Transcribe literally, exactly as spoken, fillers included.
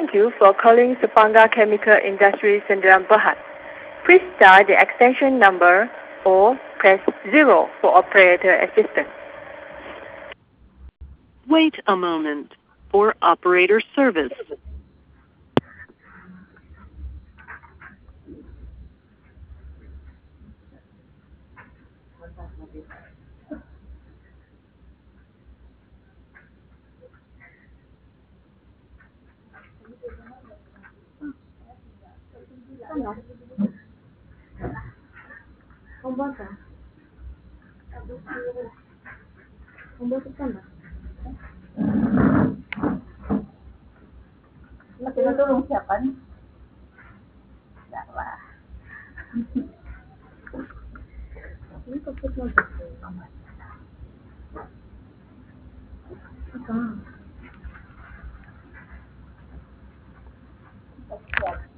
Thank you for calling Sapanga Chemical Industries Sdn Bhd. Please dial the extension number or press zero for operator assistance. Wait a moment for operator service. Tinutulong siya kan? Dawa. Ini kapit mo ba? Ito.